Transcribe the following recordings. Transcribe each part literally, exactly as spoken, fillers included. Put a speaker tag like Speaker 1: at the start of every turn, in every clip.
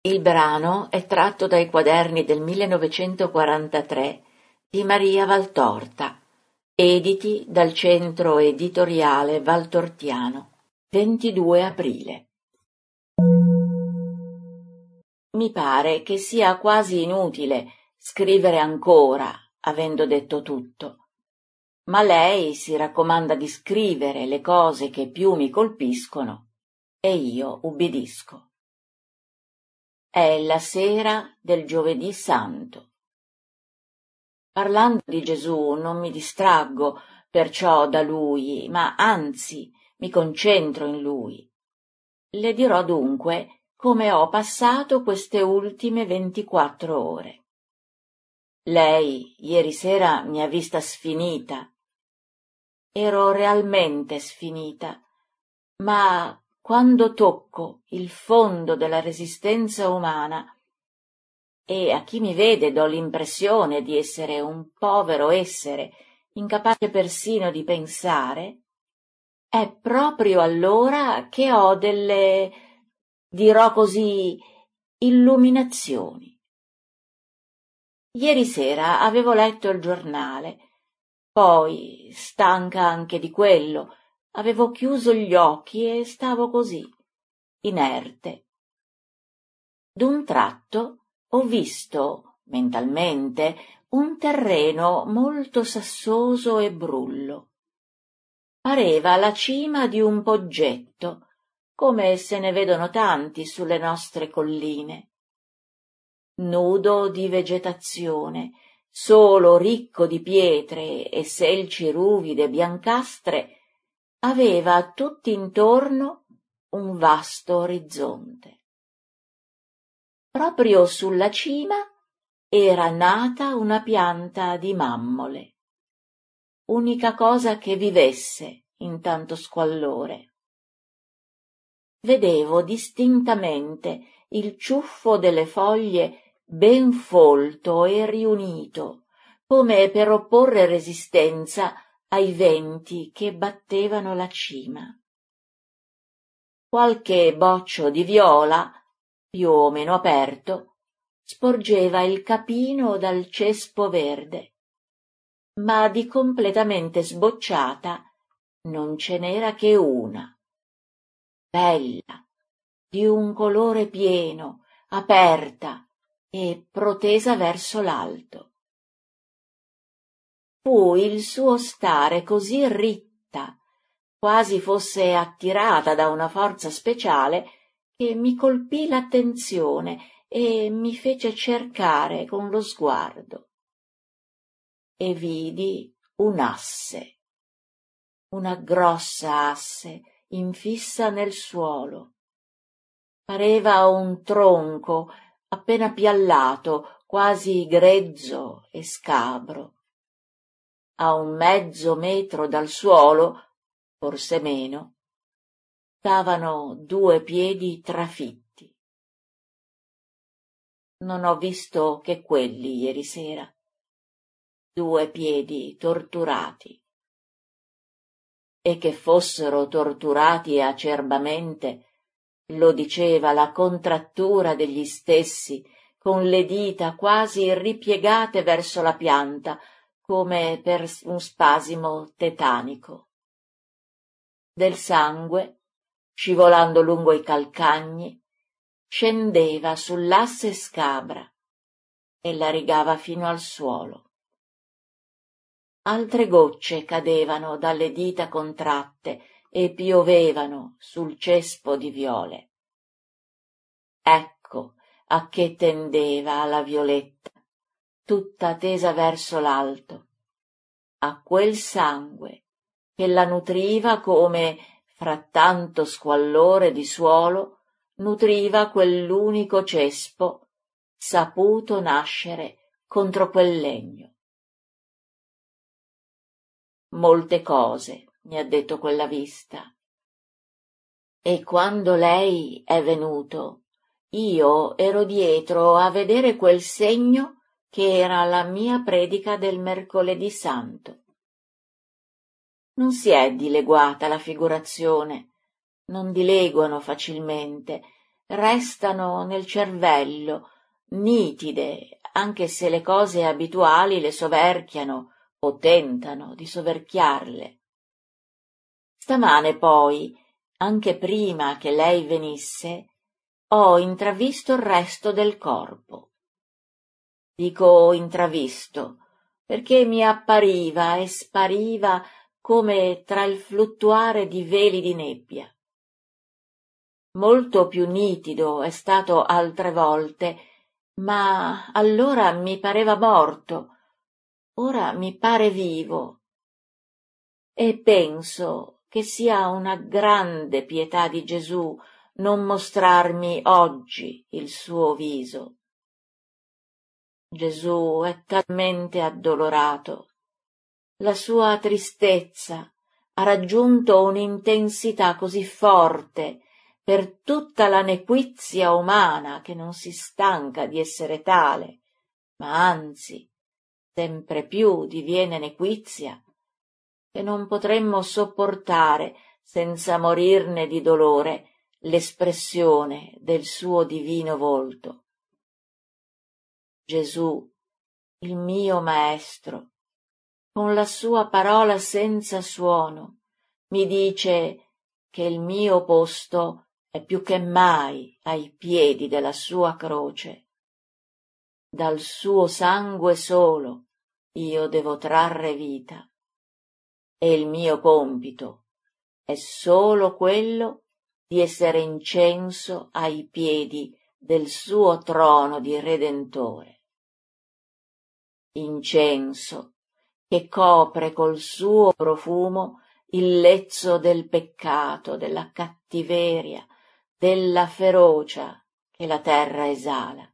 Speaker 1: Il brano è tratto dai quaderni del millenovecentoquarantatré di Maria Valtorta, editi dal Centro Editoriale Valtortiano, ventidue aprile. Mi pare che sia quasi inutile scrivere ancora, avendo detto tutto, ma lei si raccomanda di scrivere le cose che più mi colpiscono e io ubbidisco. È la sera del Giovedì Santo. Parlando di Gesù non mi distraggo perciò da Lui, ma anzi mi concentro in Lui. Le dirò dunque come ho passato queste ultime ventiquattro ore. Lei ieri sera mi ha vista sfinita. Ero realmente sfinita, ma quando tocco il fondo della resistenza umana, e a chi mi vede do l'impressione di essere un povero essere, incapace persino di pensare, è proprio allora che ho delle, dirò così, illuminazioni. Ieri sera avevo letto il giornale, poi, stanca anche di quello, avevo chiuso gli occhi e stavo così, inerte. D'un tratto ho visto, mentalmente, un terreno molto sassoso e brullo. Pareva la cima di un poggetto, come se ne vedono tanti sulle nostre colline. Nudo di vegetazione, solo ricco di pietre e selci ruvide biancastre, aveva tutt'intorno un vasto orizzonte. Proprio sulla cima era nata una pianta di mammole, unica cosa che vivesse in tanto squallore. Vedevo distintamente il ciuffo delle foglie ben folto e riunito, come per opporre resistenza ai venti che battevano la cima. Qualche boccio di viola, più o meno aperto, sporgeva il capino dal cespo verde, ma di completamente sbocciata non ce n'era che una, bella, di un colore pieno, aperta e protesa verso l'alto. Fu il suo stare così ritta, quasi fosse attirata da una forza speciale, che mi colpì l'attenzione e mi fece cercare con lo sguardo. E vidi un'asse, una grossa asse infissa nel suolo. Pareva un tronco appena piallato, quasi grezzo e scabro. A un mezzo metro dal suolo, forse meno, stavano due piedi trafitti. Non ho visto che quelli ieri sera, due piedi torturati. E che fossero torturati acerbamente, lo diceva la contrattura degli stessi, con le dita quasi ripiegate verso la pianta, come per un spasimo tetanico. Del sangue, scivolando lungo i calcagni, scendeva sull'asse scabra e la rigava fino al suolo. Altre gocce cadevano dalle dita contratte e piovevano sul cespo di viole. Ecco a che tendeva la violetta, tutta tesa verso l'alto, a quel sangue che la nutriva come, fra tanto squallore di suolo, nutriva quell'unico cespo saputo nascere contro quel legno. Molte cose mi ha detto quella vista. E quando lei è venuto, io ero dietro a vedere quel segno che era la mia predica del mercoledì santo. Non si è dileguata la figurazione, non dileguano facilmente, restano nel cervello, nitide, anche se le cose abituali le soverchiano o tentano di soverchiarle. Stamane poi, anche prima che lei venisse, ho intravisto il resto del corpo. Dico intravisto, perché mi appariva e spariva come tra il fluttuare di veli di nebbia. Molto più nitido è stato altre volte, ma allora mi pareva morto, ora mi pare vivo. E penso che sia una grande pietà di Gesù non mostrarmi oggi il suo viso. Gesù è talmente addolorato. La sua tristezza ha raggiunto un'intensità così forte per tutta la nequizia umana che non si stanca di essere tale, ma anzi sempre più diviene nequizia, che non potremmo sopportare senza morirne di dolore l'espressione del suo divino volto. Gesù, il mio Maestro, con la sua parola senza suono, mi dice che il mio posto è più che mai ai piedi della sua croce. Dal suo sangue solo io devo trarre vita, e il mio compito è solo quello di essere incenso ai piedi del suo trono di Redentore. Incenso che copre col suo profumo il lezzo del peccato, della cattiveria, della ferocia che la terra esala.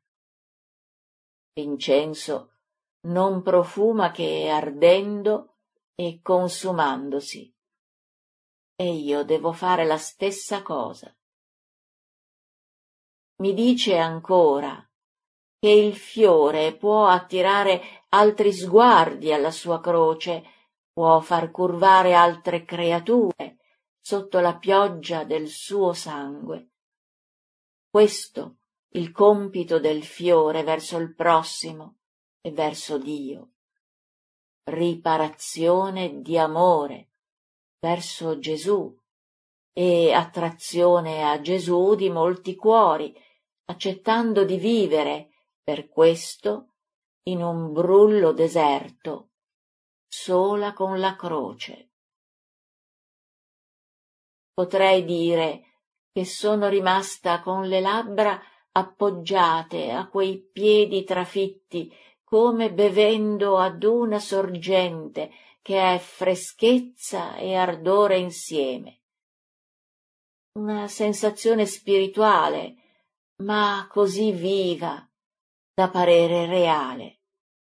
Speaker 1: L'incenso non profuma che ardendo e consumandosi, e io devo fare la stessa cosa. Mi dice ancora che il fiore può attirare altri sguardi alla sua croce, può far curvare altre creature sotto la pioggia del suo sangue. Questo il compito del fiore verso il prossimo e verso Dio. Riparazione di amore verso Gesù e attrazione a Gesù di molti cuori, accettando di vivere per questo in un brullo deserto, sola con la croce. Potrei dire che sono rimasta con le labbra appoggiate a quei piedi trafitti, come bevendo ad una sorgente che è freschezza e ardore insieme. Una sensazione spirituale, ma così viva da parere reale.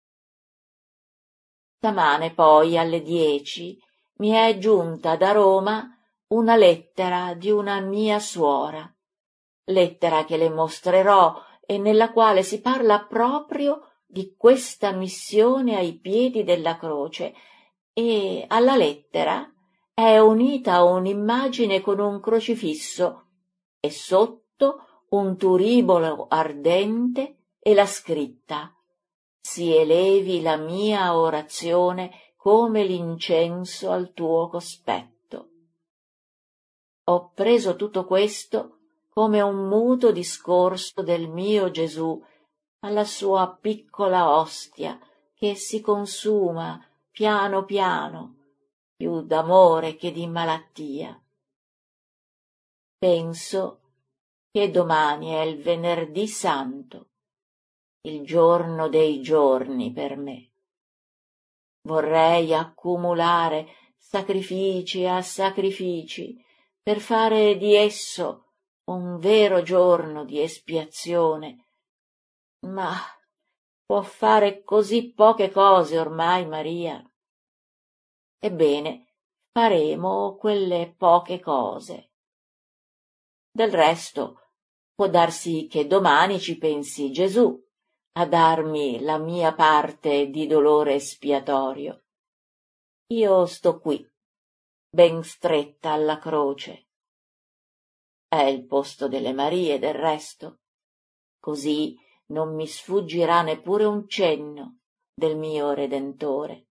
Speaker 1: Stamane poi alle dieci mi è giunta da Roma una lettera di una mia suora, lettera che le mostrerò e nella quale si parla proprio di questa missione ai piedi della croce, e alla lettera è unita un'immagine con un crocifisso e sotto un turibolo ardente e la scritta: si elevi la mia orazione come l'incenso al tuo cospetto. Ho preso tutto questo come un muto discorso del mio Gesù alla sua piccola ostia che si consuma piano piano, più d'amore che di malattia. Penso che domani è il venerdì santo, il giorno dei giorni per me. Vorrei accumulare sacrifici a sacrifici per fare di esso un vero giorno di espiazione, ma può fare così poche cose ormai Maria. Ebbene, faremo quelle poche cose. Del resto, può darsi che domani ci pensi Gesù a darmi la mia parte di dolore espiatorio. Io sto qui, ben stretta alla croce, è il posto delle Marie, del resto. Così non mi sfuggirà neppure un cenno del mio Redentore.